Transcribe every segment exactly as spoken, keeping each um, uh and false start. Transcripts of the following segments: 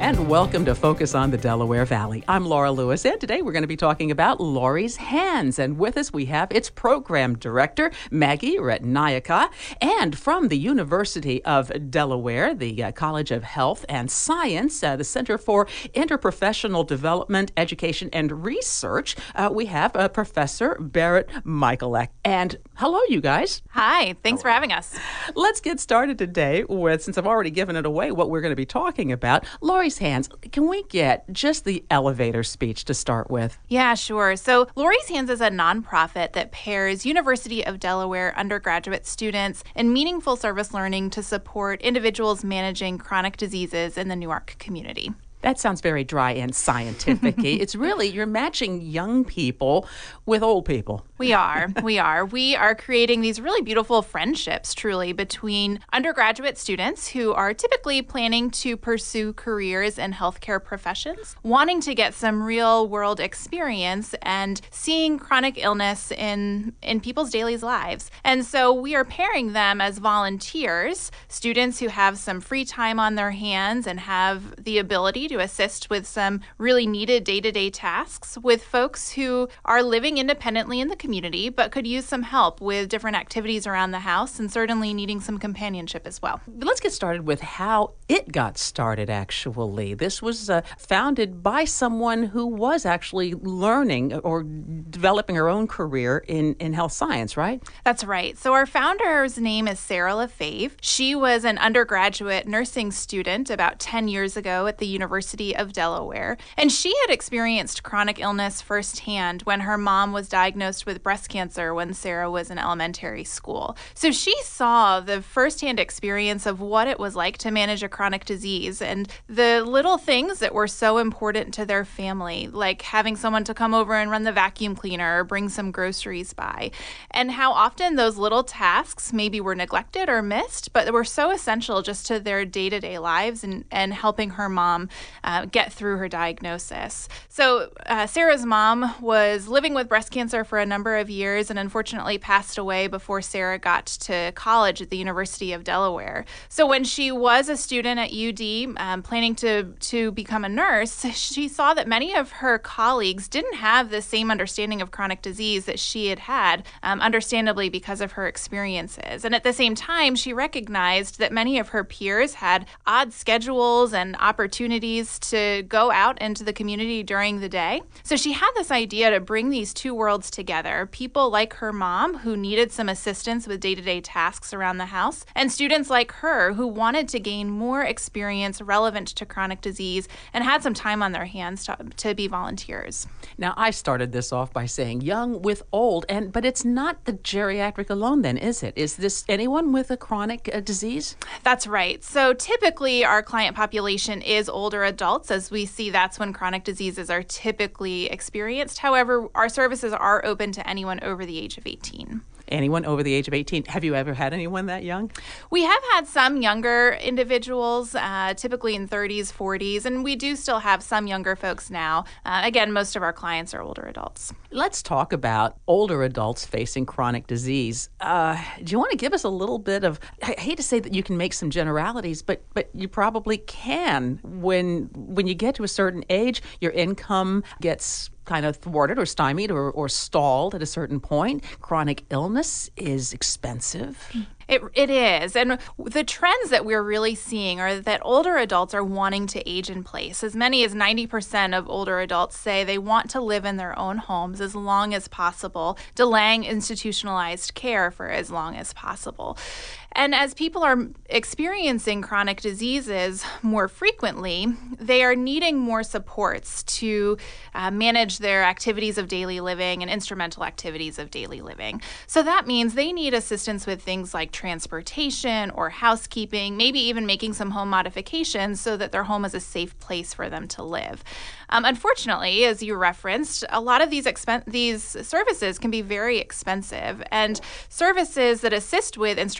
And welcome to Focus on the Delaware Valley. I'm Laura Lewis, and today we're going to be talking about Lori's Hands. And with us we have its program director, Maggie Retnayaka, and from the University of Delaware, the uh, College of Health and Science, uh, the Center for Interprofessional Development, Education, and Research, uh, we have uh, Professor Berit Michalek. And hello, you guys. Hi, thanks for having us. Let's get started today with, since I've already given it away, what we're going to be talking about. Lori's Hands, can we get just the elevator speech to start with? Yeah, sure. So Lori's Hands is a nonprofit that pairs University of Delaware undergraduate students in meaningful service learning to support individuals managing chronic diseases in the Newark community. That sounds very dry and scientific-y. It's really, you're matching young people with old people. We are. We are. We are creating these really beautiful friendships, truly, between undergraduate students who are typically planning to pursue careers in healthcare professions, wanting to get some real-world experience and seeing chronic illness in, in people's daily lives. And so we are pairing them as volunteers, students who have some free time on their hands and have the ability to assist with some really needed day-to-day tasks with folks who are living independently in the community but could use some help with different activities around the house and certainly needing some companionship as well. Let's get started with how it got started, actually. This was uh, founded by someone who was actually learning or developing her own career in, in health science, right? That's right. So our founder's name is Sarah LaFave. She was an undergraduate nursing student about ten years ago at the University of Delaware, and she had experienced chronic illness firsthand when her mom was diagnosed with breast cancer when Sarah was in elementary school. So she saw the firsthand experience of what it was like to manage a chronic disease and the little things that were so important to their family, like having someone to come over and run the vacuum cleaner or bring some groceries by, and how often those little tasks maybe were neglected or missed, but were so essential just to their day-to-day lives and, and helping her mom Uh, get through her diagnosis. So uh, Sarah's mom was living with breast cancer for a number of years and unfortunately passed away before Sarah got to college at the University of Delaware. So when she was a student at U D, um, planning to, to become a nurse, she saw that many of her colleagues didn't have the same understanding of chronic disease that she had had, um, understandably because of her experiences. And at the same time, she recognized that many of her peers had odd schedules and opportunities to go out into the community during the day. So she had this idea to bring these two worlds together, people like her mom who needed some assistance with day-to-day tasks around the house, and students like her who wanted to gain more experience relevant to chronic disease and had some time on their hands to, to be volunteers. Now, I started this off by saying young with old, and but it's not the geriatric alone then, is it? Is this anyone with a chronic uh, disease? That's right. So typically our client population is older adults. As we see, that's when chronic diseases are typically experienced. However, our services are open to anyone over the age of eighteen. Anyone over the age of eighteen. Have you ever had anyone that young? We have had some younger individuals, uh, typically in thirties, forties, and we do still have some younger folks now. Uh, again, most of our clients are older adults. Let's talk about older adults facing chronic disease. Uh, do you want to give us a little bit of, I hate to say that you can make some generalities, but but you probably can. When, when you get to a certain age, your income gets kind of thwarted or stymied or, or stalled at a certain point. Chronic illness is expensive. It, it is. And the trends that we're really seeing are that older adults are wanting to age in place. As many as ninety percent of older adults say they want to live in their own homes as long as possible, delaying institutionalized care for as long as possible. And as people are experiencing chronic diseases more frequently, they are needing more supports to uh, manage their activities of daily living and instrumental activities of daily living. So that means they need assistance with things like transportation or housekeeping, maybe even making some home modifications so that their home is a safe place for them to live. Um, unfortunately, as you referenced, a lot of these expen- these services can be very expensive, and services that assist with instrumental activities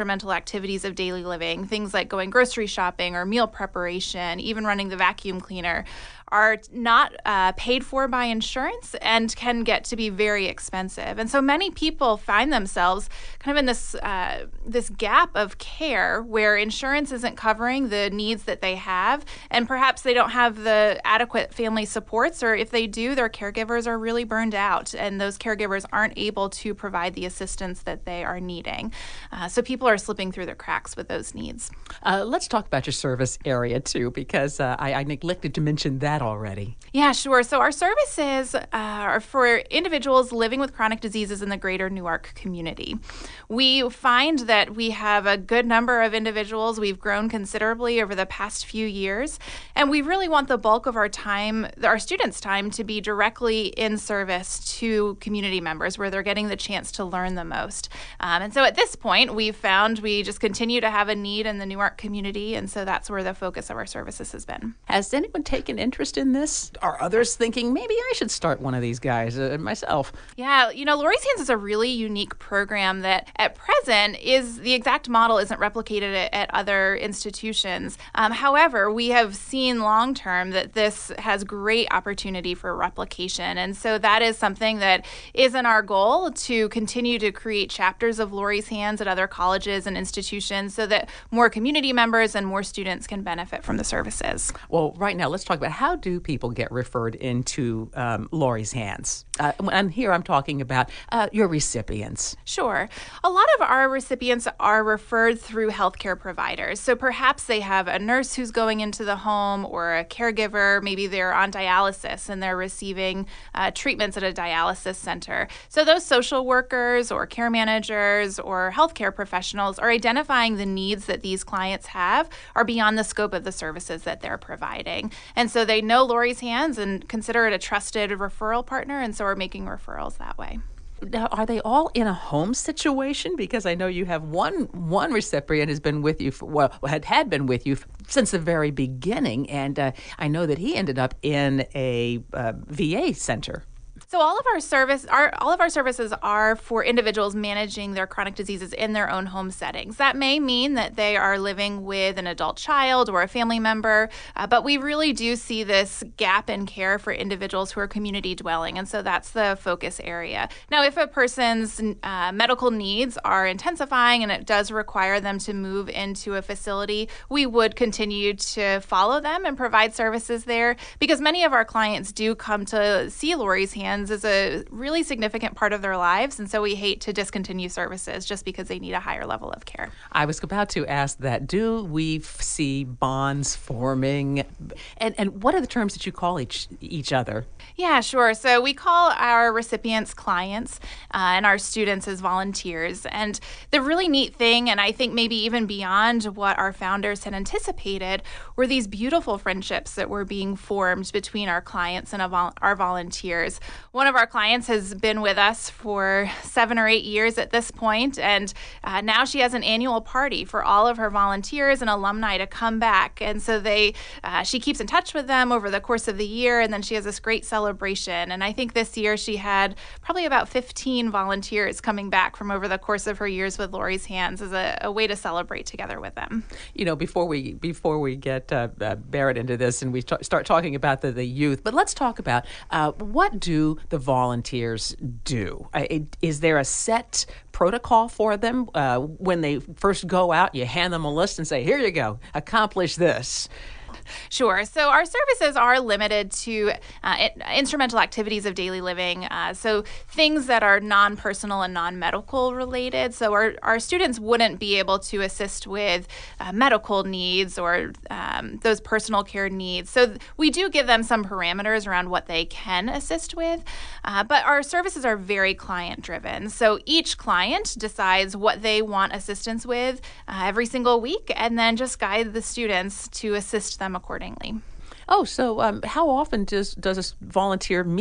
activities of daily living, things like going grocery shopping or meal preparation, even running the vacuum cleaner, are not uh, paid for by insurance and can get to be very expensive. And so many people find themselves kind of in this uh, this gap of care where insurance isn't covering the needs that they have, and perhaps they don't have the adequate family supports, or if they do, their caregivers are really burned out, and those caregivers aren't able to provide the assistance that they are needing. Uh, so people are slipping through the cracks with those needs. Uh, let's talk about your service area, too, because uh, I, I neglected to mention that already. Yeah, sure. So our services uh, are for individuals living with chronic diseases in the greater Newark community. We find that we have a good number of individuals. We've grown considerably over the past few years, and we really want the bulk of our time, our students' time, to be directly in service to community members where they're getting the chance to learn the most. Um, and so at this point, we've found we just continue to have a need in the Newark community, and so that's where the focus of our services has been. Has anyone taken interest in this? Are others thinking, maybe I should start one of these guys uh, myself? Yeah, you know, Lori's Hands is a really unique program that at present is the exact model isn't replicated at, at other institutions. Um, however, we have seen long term that this has great opportunity for replication. And so that is something that is in our goal to continue to create chapters of Lori's Hands at other colleges and institutions so that more community members and more students can benefit from the services. Well, right now, let's talk about how do people get referred into um, Lori's Hands? Uh, and here I'm talking about uh, your recipients. Sure. A lot of our recipients are referred through healthcare providers. So perhaps they have a nurse who's going into the home or a caregiver. Maybe they're on dialysis and they're receiving uh, treatments at a dialysis center. So those social workers or care managers or healthcare professionals are identifying the needs that these clients have are beyond the scope of the services that they're providing. And so they know Lori's Hands and consider it a trusted referral partner, and so we're making referrals that way. Now, are they all in a home situation? Because I know you have one one recipient has been with you for, well had had been with you since the very beginning, and uh, I know that he ended up in a uh, V A center. So all of our service, our all of our services are for individuals managing their chronic diseases in their own home settings. That may mean that they are living with an adult child or a family member, uh, but we really do see this gap in care for individuals who are community dwelling, and so that's the focus area. Now, if a person's uh, medical needs are intensifying and it does require them to move into a facility, we would continue to follow them and provide services there, because many of our clients do come to see Lori's Hands is a really significant part of their lives, and so we hate to discontinue services just because they need a higher level of care. I was about to ask that. Do we f- see bonds forming? And and what are the terms that you call each each other? Yeah, sure. So we call our recipients clients uh, and our students as volunteers. And the really neat thing, and I think maybe even beyond what our founders had anticipated, were these beautiful friendships that were being formed between our clients and our volunteers. One of our clients has been with us for seven or eight years at this point, and uh, now she has an annual party for all of her volunteers and alumni to come back. And so they, uh, she keeps in touch with them over the course of the year, and then she has this great celebration. And I think this year she had probably about fifteen volunteers coming back from over the course of her years with Lori's Hands as a, a way to celebrate together with them. You know, before we before we get uh, uh, Barrett into this and we t- start talking about the, the youth, but let's talk about uh, what do the volunteers do? Uh, it, is there a set protocol for them uh, when they first go out? You hand them a list and say, here you go, accomplish this. Sure. So our services are limited to uh, instrumental activities of daily living, uh, so things that are non-personal and non-medical related. So our, our students wouldn't be able to assist with uh, medical needs or um, those personal care needs. So th- we do give them some parameters around what they can assist with, uh, but our services are very client-driven. So each client decides what they want assistance with uh, every single week, and then just guide the students to assist them accordingly. Oh, so um, how often does does a volunteer meet?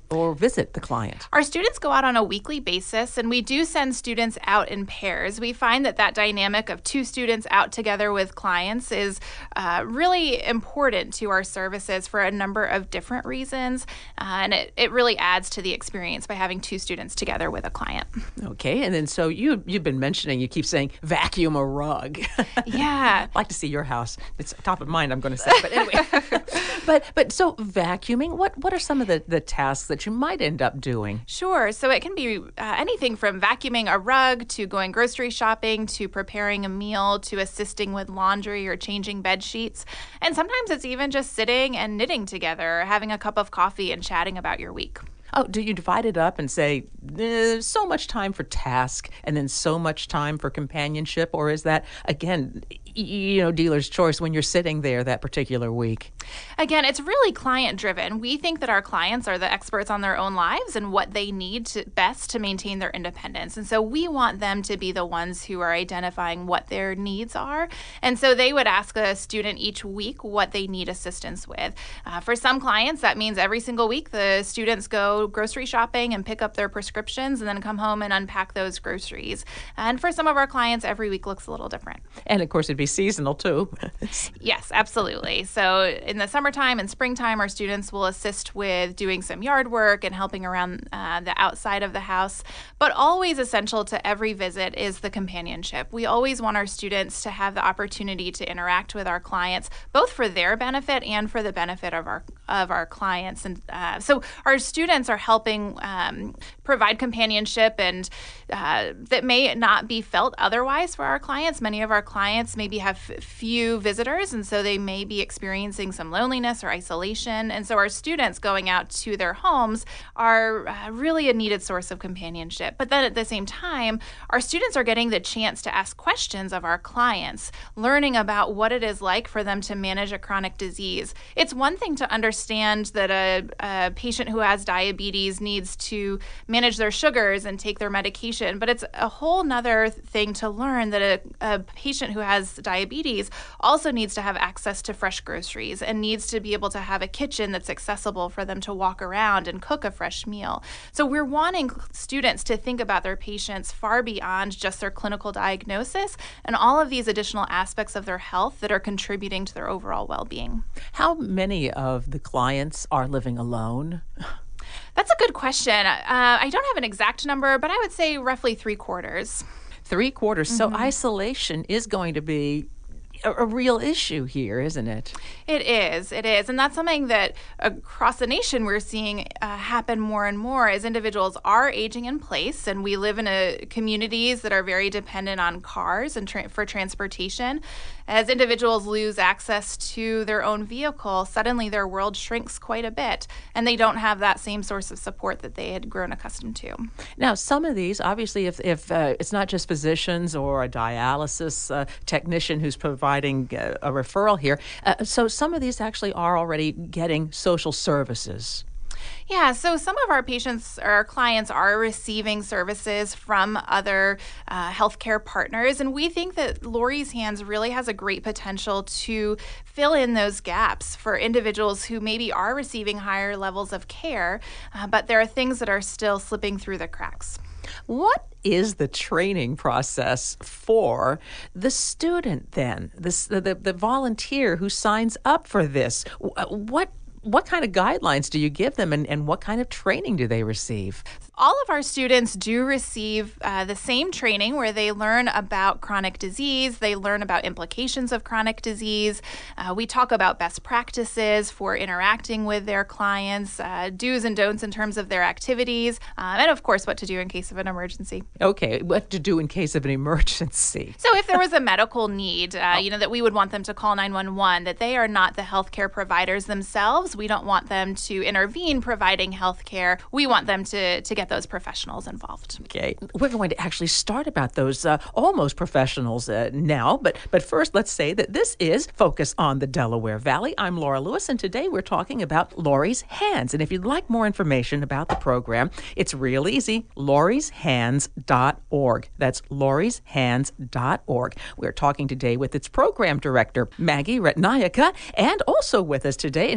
or visit the client? Our students go out on a weekly basis, and we do send students out in pairs. We find that that dynamic of two students out together with clients is uh, really important to our services for a number of different reasons, uh, and it, it really adds to the experience by having two students together with a client. Okay, and then so you, you've been mentioning, you keep saying vacuum a rug. Yeah. I'd like to see your house. It's top of mind, I'm going to say. But anyway, but but so vacuuming, what, what are some of the, the tasks that you might end up doing? Sure. So it can be uh, anything from vacuuming a rug to going grocery shopping to preparing a meal to assisting with laundry or changing bed sheets. And sometimes it's even just sitting and knitting together, having a cup of coffee and chatting about your week. Oh, do you divide it up and say eh, so much time for task and then so much time for companionship? Or is that, again, you know, dealer's choice when you're sitting there that particular week? Again, it's really client driven. We think that our clients are the experts on their own lives and what they need to best to maintain their independence. And so we want them to be the ones who are identifying what their needs are. And so they would ask a student each week what they need assistance with. Uh, for some clients, that means every single week the students go grocery shopping and pick up their prescriptions and then come home and unpack those groceries. And for some of our clients, every week looks a little different. And of course, it'd be seasonal too. Yes, absolutely. So in the summertime and springtime, our students will assist with doing some yard work and helping around uh, the outside of the house. But always essential to every visit is the companionship. We always want our students to have the opportunity to interact with our clients, both for their benefit and for the benefit of our of our clients. And uh, so our students are helping um, provide companionship and uh, that may not be felt otherwise for our clients. Many of our clients maybe have few visitors, and so they may be experiencing some loneliness or isolation. And so our students going out to their homes are uh, really a needed source of companionship. But then at the same time, our students are getting the chance to ask questions of our clients, learning about what it is like for them to manage a chronic disease. It's one thing to understand that a, a patient who has diabetes needs to manage their sugars and take their medication, but it's a whole nother thing to learn that a, a patient who has diabetes also needs to have access to fresh groceries and needs to be able to have a kitchen that's accessible for them to walk around and cook a fresh meal. So we're wanting students to think about their patients far beyond just their clinical diagnosis and all of these additional aspects of their health that are contributing to their overall well-being. How many of the clients are living alone? That's a good question. Uh, I don't have an exact number, but I would say roughly three quarters. Three quarters. Mm-hmm. So isolation is going to be a, a real issue here, isn't it? It is. It is. And that's something that across the nation we're seeing uh, happen more and more as individuals are aging in place, and we live in a, communities that are very dependent on cars and tra- for transportation. As individuals lose access to their own vehicle, suddenly their world shrinks quite a bit, and they don't have that same source of support that they had grown accustomed to. Now, some of these, obviously, if, if uh, it's not just physicians or a dialysis uh, technician who's providing uh, a referral here, uh, so some of these actually are already getting social services. Yeah, so some of our patients or our clients are receiving services from other uh, healthcare partners, and we think that Lori's Hands really has a great potential to fill in those gaps for individuals who maybe are receiving higher levels of care, uh, but there are things that are still slipping through the cracks. What is the training process for the student then, this, the, the, the volunteer who signs up for this? What What kind of guidelines do you give them, and, and what kind of training do they receive? All of our students do receive uh, the same training where they learn about chronic disease, they learn about implications of chronic disease. Uh, we talk about best practices for interacting with their clients, uh, do's and don'ts in terms of their activities, uh, and of course what to do in case of an emergency. Okay, what to do in case of an emergency. So if there was a medical need, uh, oh. you know, that we would want them to call nine one one, that they are not the healthcare providers themselves. We don't want them to intervene providing health care. We want them to, to get those professionals involved. Okay. We're going to actually start about those uh, almost professionals uh, now. But, but first, let's say that this is Focus on the Delaware Valley. I'm Laura Lewis, and today we're talking about Lori's Hands. And if you'd like more information about the program, it's real easy, loris hands dot org. That's loris hands dot org. We're talking today with its program director, Maggie Retnaika, and also with us today, and he's been very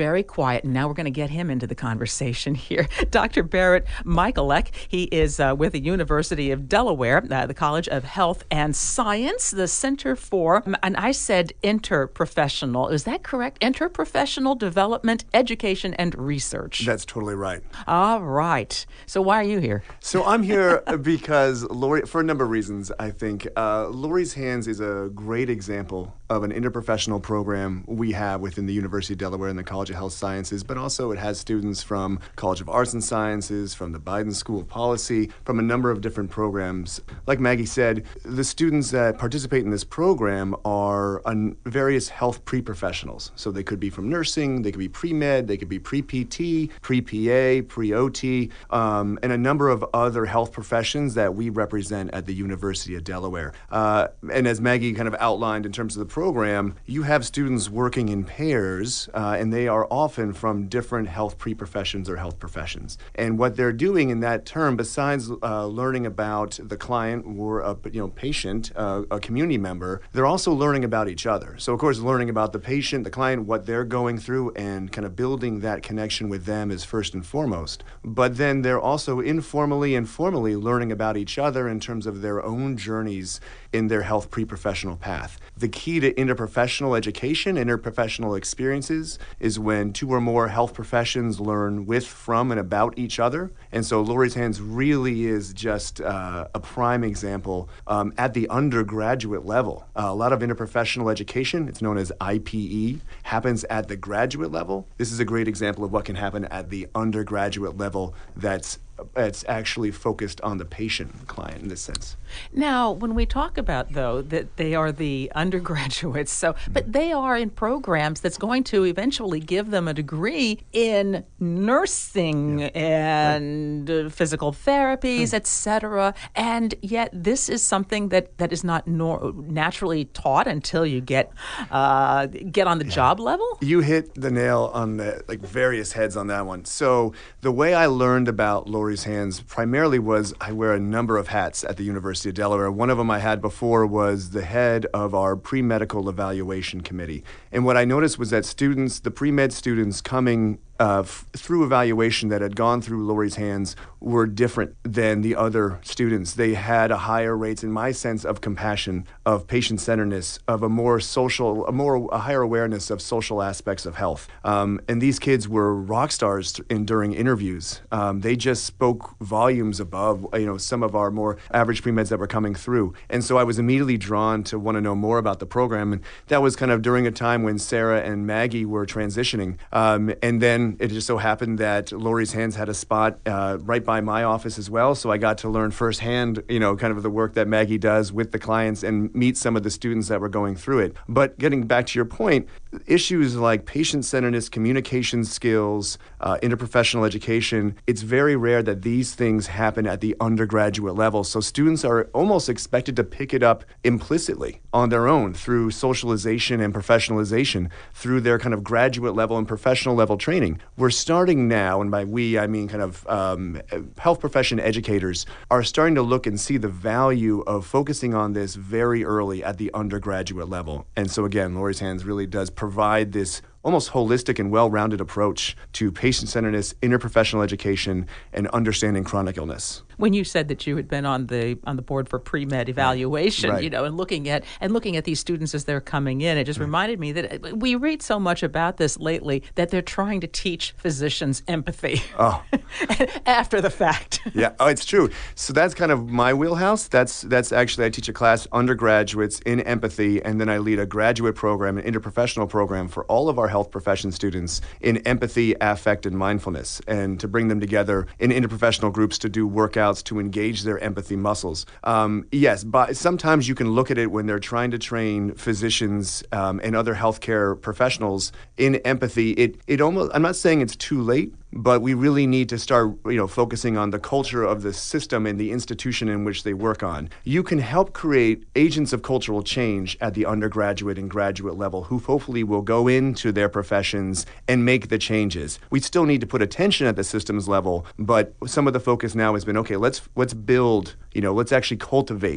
very quiet, and now we're going to get him into the conversation here. Doctor Barrett Michalek, he is uh, with the University of Delaware, uh, the College of Health and Science, the Center for, and I said interprofessional, is that correct? Interprofessional Development, Education, and Research. That's totally right. All right. So why are you here? So I'm here because Lori, for a number of reasons, I think. Uh, Lori's Hands is a great example of an interprofessional program we have within the University of Delaware and the College of Health Sciences, but also it has students from College of Arts and Sciences, from the Biden School of Policy, from a number of different programs. Like Maggie said, the students that participate in this program are un- various health pre-professionals. So they could be from nursing, they could be pre-med, they could be pre-P T, pre-P A, pre-O T, um, and a number of other health professions that we represent at the University of Delaware. Uh, and as Maggie kind of outlined in terms of the program, you have students working in pairs, uh, and they are often from different health pre-professions or health professions. And what they're doing in that term, besides uh, learning about the client or a you know patient, uh, a community member, they're also learning about each other. So of course, learning about the patient, the client, what they're going through, and kind of building that connection with them is first and foremost. But then they're also informally and formally learning about each other in terms of their own journeys in their health pre-professional path. The key to interprofessional education, interprofessional experiences, is when two or more health professions learn with, from, and about each other. And so Lori's Hands really is just uh, a prime example um, at the undergraduate level. Uh, a lot of interprofessional education, it's known as I P E, happens at the graduate level. This is a great example of what can happen at the undergraduate level that's it's actually focused on the patient client in this sense. Now, when we talk about, though, that they are the undergraduates, so but they are in programs that's going to eventually give them a degree in nursing yeah. and uh, physical therapies, mm. et cetera. And yet this is something that, that is not nor- naturally taught until you get uh, get on the yeah. job level? You hit the nail on the like various heads on that one. So the way I learned about Lori's Hands primarily was I wear a number of hats at the University of Delaware. One of them I had before was the head of our pre-medical evaluation committee. And what I noticed was that students, the pre-med students coming Uh, f- through evaluation that had gone through Lori's Hands were different than the other students. They had a higher rates, in my sense, of compassion, of patient-centeredness, of a more social, a more a higher awareness of social aspects of health. Um, and these kids were rock stars in, during interviews. Um, they just spoke volumes above, you know, some of our more average pre-meds that were coming through. And so I was immediately drawn to want to know more about the program. And that was kind of during a time when Sarah and Maggie were transitioning. Um, and then it just so happened that Lori's Hands had a spot uh, right by my office as well, so I got to learn firsthand, you know, kind of the work that Maggie does with the clients and meet some of the students that were going through it. But getting back to your point, issues like patient-centeredness, communication skills, uh, interprofessional education, it's very rare that these things happen at the undergraduate level. So students are almost expected to pick it up implicitly on their own through socialization and professionalization, through their kind of graduate level and professional level training. We're starting now, and by we, I mean kind of um, health profession educators, are starting to look and see the value of focusing on this very early at the undergraduate level. And so again, Lori's Hands really does provide this almost holistic and well-rounded approach to patient-centeredness, interprofessional education, and understanding chronic illness. When you said that you had been on the on the board for pre-med evaluation, right. you know, and looking at and looking at these students as they're coming in, it just right. reminded me that we read so much about this lately that they're trying to teach physicians empathy. Oh. after the fact. Yeah, oh, it's true. So that's kind of my wheelhouse. That's that's actually I teach a class undergraduates in empathy, and then I lead a graduate program, an interprofessional program for all of our health profession students in empathy, affect, and mindfulness, and to bring them together in interprofessional groups to do workouts to engage their empathy muscles. Um, yes, but sometimes you can look at it when they're trying to train physicians um, and other healthcare professionals in empathy. It it almost I'm not saying it's too late, but we really need to start, you know, focusing on the culture of the system and the institution in which they work on. You can help create agents of cultural change at the undergraduate and graduate level who hopefully will go into their professions and make the changes. We still need to put attention at the systems level, but some of the focus now has been, okay, let's let's build, you know, let's actually cultivate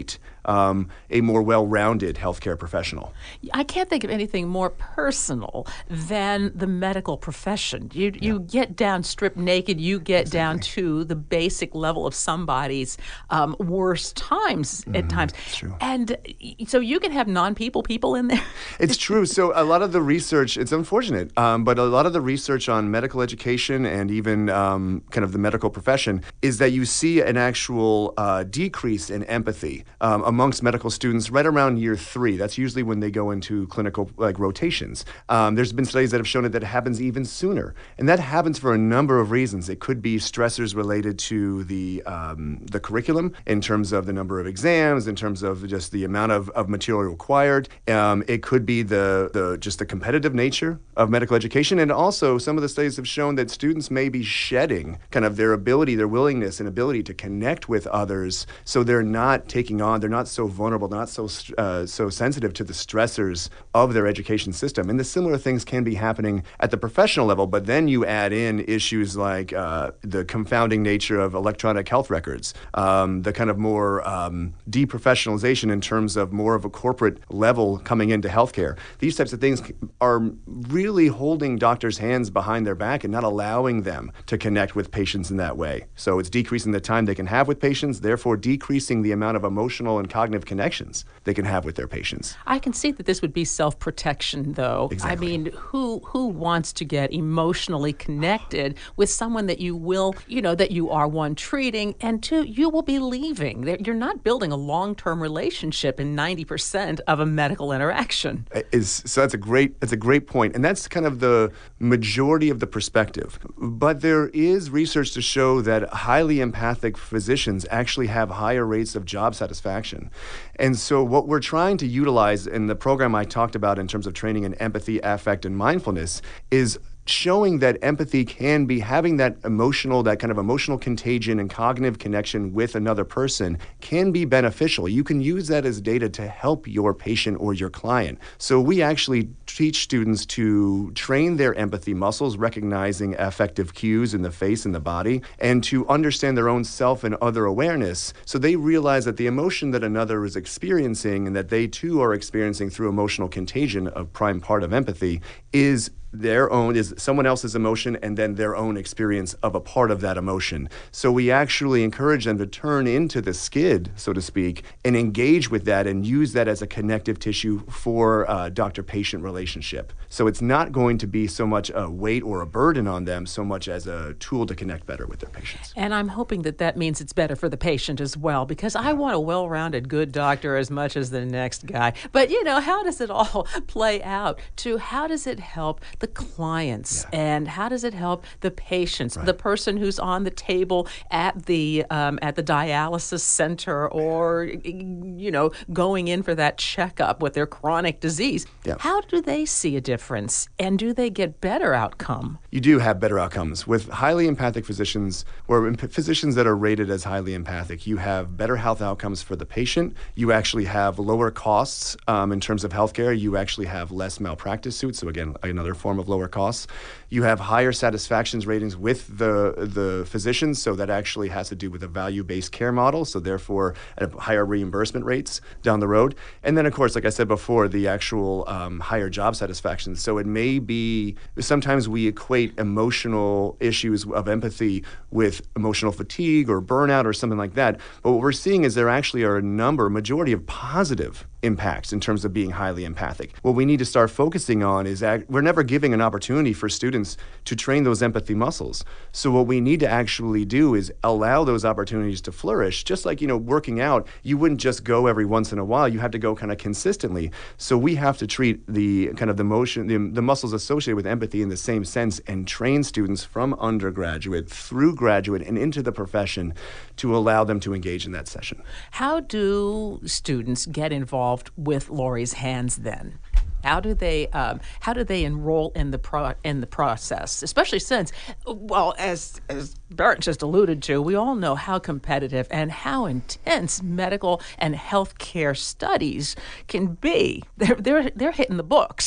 um, a more well-rounded healthcare professional. I can't think of anything more personal than the medical profession. You you get down stripped naked, you get Exactly. down to the basic level of somebody's um, worst times at times. It's true. And y- so you can have non-people people in there. It's true. So a lot of the research, it's unfortunate, um, but a lot of the research on medical education and even um, kind of the medical profession is that you see an actual uh, decrease in empathy um, amongst medical students right around year three. That's usually when they go into clinical like rotations. Um, there's been studies that have shown it that it happens even sooner, and that happens for a number of reasons. It could be stressors related to the um, the curriculum in terms of the number of exams, in terms of just the amount of, of material required. Um, it could be the, the just the competitive nature of medical education, and also some of the studies have shown that students may be shedding kind of their ability, their willingness and ability to connect with others, so they're not taking on, they're not so vulnerable, not so uh, so sensitive to the stressors of their education system. And the similar things can be happening at the professional level, but then you add in issues like uh, the confounding nature of electronic health records, um, the kind of more um, deprofessionalization in terms of more of a corporate level coming into healthcare. These types of things are really holding doctors' hands behind their back and not allowing them to connect with patients in that way. So it's decreasing the time they can have with patients, therefore decreasing the amount of emotional and cognitive connections they can have with their patients. I can see that this would be self-protection, though. Exactly. I mean, who who wants to get emotionally connected with someone that you will, you know, that you are, one, treating, and two, you will be leaving. They're- You're not building a long-term relationship in ninety percent of a medical interaction. Is so that's a great that's a great point, and that's kind of the majority of the perspective. But there is research to show that highly empathic physicians actually have higher rates of job satisfaction. And so what we're trying to utilize in the program I talked about in terms of training in empathy, affect, and mindfulness is showing that empathy can be having that emotional, that kind of emotional contagion and cognitive connection with another person can be beneficial. You can use that as data to help your patient or your client. So we actually teach students to train their empathy muscles, recognizing affective cues in the face and the body, and to understand their own self and other awareness so they realize that the emotion that another is experiencing and that they too are experiencing through emotional contagion, a prime part of empathy, is their own, is someone else's emotion and then their own experience of a part of that emotion. So we actually encourage them to turn into the skid, so to speak, and engage with that and use that as a connective tissue for uh, doctor-patient relationship. So it's not going to be so much a weight or a burden on them so much as a tool to connect better with their patients. And I'm hoping that that means it's better for the patient as well, because I want a well-rounded, good doctor as much as the next guy. But, you know, how does it all play out to how does it help the clients Yeah. and how does it help the patients, Right. the person who's on the table at the um, at the dialysis center or, you know, going in for that checkup with their chronic disease? Yeah. How do they see a difference and do they get better outcome? You do have better outcomes. With highly empathic physicians, or imp- physicians that are rated as highly empathic, you have better health outcomes for the patient. You actually have lower costs um, in terms of healthcare. You actually have less malpractice suits. So again, another form of lower costs. You have higher satisfactions ratings with the the physicians. So that actually has to do with a value-based care model. So therefore, at higher reimbursement rates down the road. And then, of course, like I said before, the actual um, higher job satisfaction. So it may be, sometimes we equate emotional issues of empathy with emotional fatigue or burnout or something like that. But what we're seeing is there actually are a number, majority of positive impacts in terms of being highly empathic. What we need to start focusing on is act, we're never giving an opportunity for students to train those empathy muscles. So what we need to actually do is allow those opportunities to flourish. Just like, you know, working out, you wouldn't just go every once in a while. You have to go kind of consistently. So we have to treat the kind of the motion, the, the muscles associated with empathy in the same sense and train students from undergraduate through graduate and into the profession to allow them to engage in that session. How do students get involved with Lori's Hands then? How do they um, how do they enroll in the pro- in the process? Especially since, well, as as Barrett just alluded to, we all know how competitive and how intense medical and healthcare studies can be. They're they're they're hitting the books.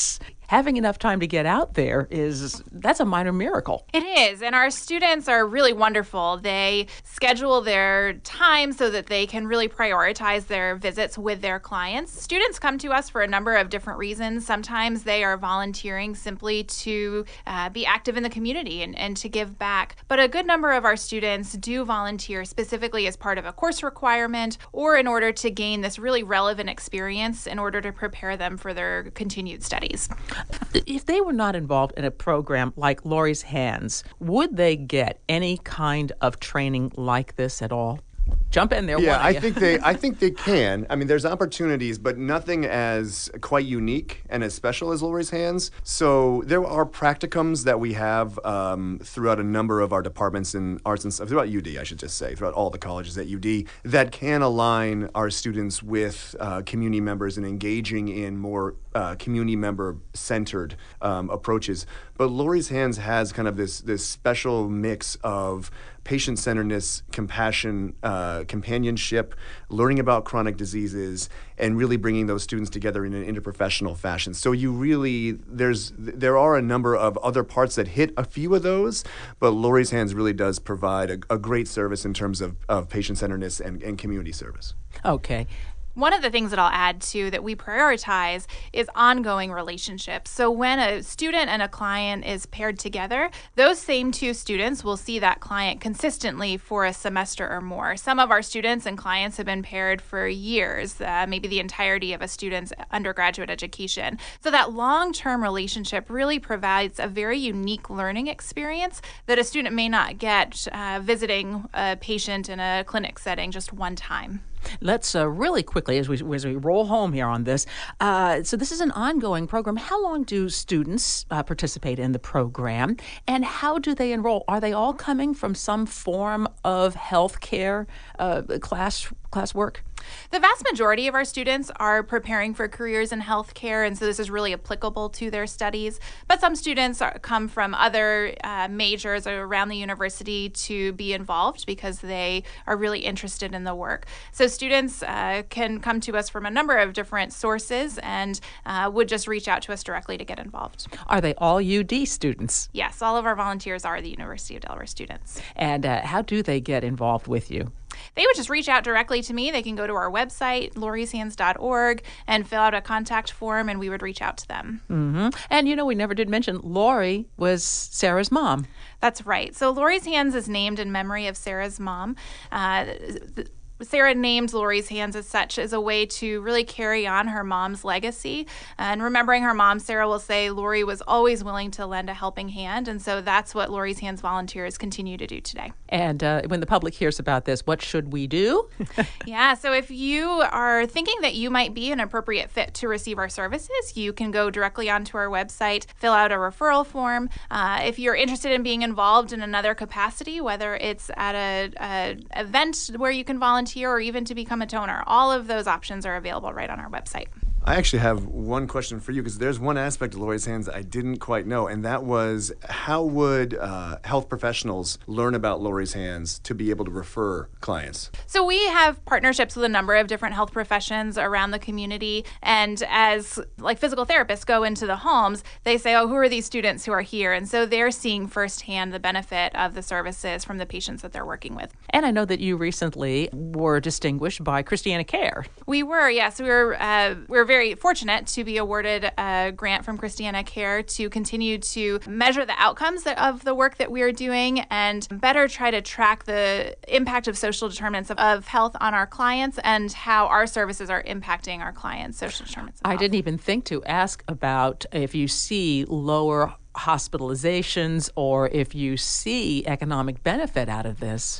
having enough time to get out there is, that's a minor miracle. It is. And our students are really wonderful. They schedule their time so that they can really prioritize their visits with their clients. Students come to us for a number of different reasons. Sometimes they are volunteering simply to uh, be active in the community and, and to give back. But a good number of our students do volunteer specifically as part of a course requirement or in order to gain this really relevant experience in order to prepare them for their continued studies. If they were not involved in a program like Lori's Hands, would they get any kind of training like this at all? Jump in there. Yeah, I think they. I think they can. I mean, there's opportunities, but nothing as quite unique and as special as Lori's Hands. So there are practicums that we have um, throughout a number of our departments in arts and stuff, throughout U D, I should just say, throughout all the colleges at U D, that can align our students with uh, community members and engaging in more uh, community member centered um, approaches. But Lori's Hands has kind of this this special mix of patient-centeredness, compassion, uh, companionship, learning about chronic diseases, and really bringing those students together in an interprofessional fashion. So you really, there's there are a number of other parts that hit a few of those, but Lori's Hands really does provide a, a great service in terms of, of patient-centeredness and, and community service. Okay. One of the things that I'll add to that we prioritize is ongoing relationships. So when a student and a client is paired together, those same two students will see that client consistently for a semester or more. Some of our students and clients have been paired for years, uh, maybe the entirety of a student's undergraduate education. So that long-term relationship really provides a very unique learning experience that a student may not get uh, visiting a patient in a clinic setting just one time. Let's uh, really quickly, as we as we roll home here on this, uh, so this is an ongoing program. How long do students uh, participate in the program, and how do they enroll? Are they all coming from some form of healthcare uh, class classwork? The vast majority of our students are preparing for careers in healthcare, and so this is really applicable to their studies. But some students are, come from other uh, majors around the university to be involved because they are really interested in the work. So students uh, can come to us from a number of different sources and uh, would just reach out to us directly to get involved. Are they all U D students? Yes, all of our volunteers are the University of Delaware students. And uh, how do they get involved with you? They would just reach out directly to me. They can go to our website, loris hands dot org, and fill out a contact form, and we would reach out to them. Mm-hmm. And, you know, we never did mention Lori was Sarah's mom. That's right. So Lori's Hands is named in memory of Sarah's mom. Uh, th- Sarah named Lori's Hands as such as a way to really carry on her mom's legacy. And remembering her mom, Sarah will say Lori was always willing to lend a helping hand. And so that's what Lori's Hands volunteers continue to do today. And uh, when the public hears about this, what should we do? Yeah, so if you are thinking that you might be an appropriate fit to receive our services, you can go directly onto our website, fill out a referral form. Uh, if you're interested in being involved in another capacity, whether it's at a, a event where you can volunteer, or even to become a donor. All of those options are available right on our website. I actually have one question for you, because there's one aspect of Lori's Hands I didn't quite know, and that was how would uh, health professionals learn about Lori's Hands to be able to refer clients? So we have partnerships with a number of different health professions around the community, and as like physical therapists go into the homes, they say, oh, who are these students who are here? And so they're seeing firsthand the benefit of the services from the patients that they're working with. And I know that you recently were distinguished by Christiana Care. We were, yes. We were, uh, we were very very fortunate to be awarded a grant from Christiana Care to continue to measure the outcomes of the work that we are doing and better try to track the impact of social determinants of, of health on our clients and how our services are impacting our clients' social determinants of I health. didn't even think to ask about if you see lower hospitalizations or if you see economic benefit out of this.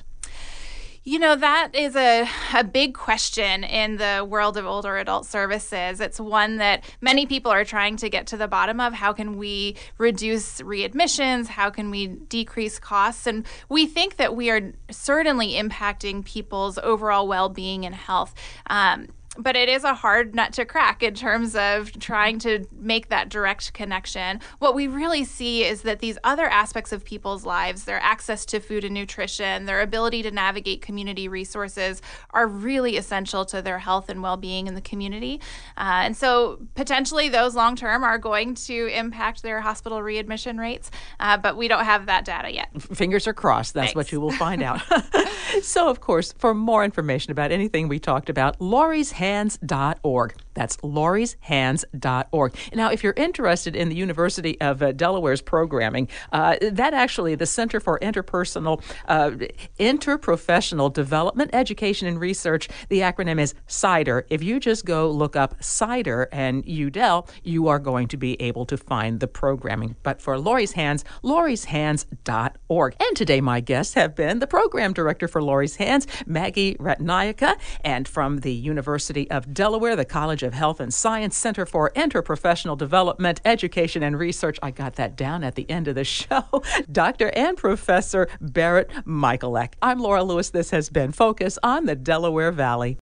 You know, that is a, a big question in the world of older adult services. It's one that many people are trying to get to the bottom of. How can we reduce readmissions? How can we decrease costs? And we think that we are certainly impacting people's overall well-being and health. Um, but it is a hard nut to crack in terms of trying to make that direct connection. What we really see is that these other aspects of people's lives, their access to food and nutrition, their ability to navigate community resources, are really essential to their health and well-being in the community. Uh, and so potentially those long-term are going to impact their hospital readmission rates, uh, but we don't have that data yet. Fingers are crossed. That's Thanks. what you will find out. So, of course, for more information about anything we talked about, lories hands dot org. That's lories hands dot org. Now, if you're interested in the University of uh, Delaware's programming, uh, that actually, the Center for Interpersonal, uh, Interprofessional Development, Education, and Research, the acronym is CIDER. If you just go look up CIDER and U Del, you are going to be able to find the programming. But for Lori's Hands, lories hands dot org. And today my guests have been the program director for Lori's Hands, Maggie Retnaika, and from the University of Delaware, the College of Health and Science Center for Interprofessional Development, Education, and Research. I got that down at the end of the show. Doctor and Professor Barrett Michalak. I'm Laura Lewis. This has been Focus on the Delaware Valley.